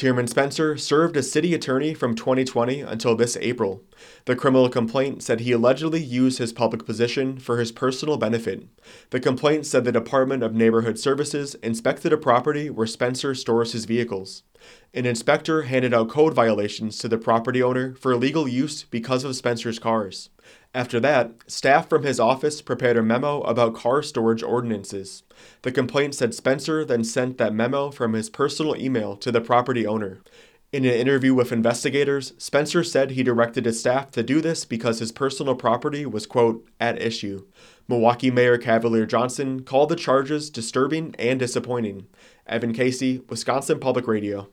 Tierman Spencer served as city attorney from 2020 until this April. The criminal complaint said he allegedly used his public position for his personal benefit. The complaint said the Department of Neighborhood Services inspected a property where Spencer stores his vehicles. An inspector handed out code violations to the property owner for illegal use because of Spencer's cars. After that, staff from his office prepared a memo about car storage ordinances. The complaint said Spencer then sent that memo from his personal email to the property owner. In an interview with investigators, Spencer said he directed his staff to do this because his personal property was, quote, at issue. Milwaukee Mayor Cavalier Johnson called the charges disturbing and disappointing. Evan Casey, Wisconsin Public Radio.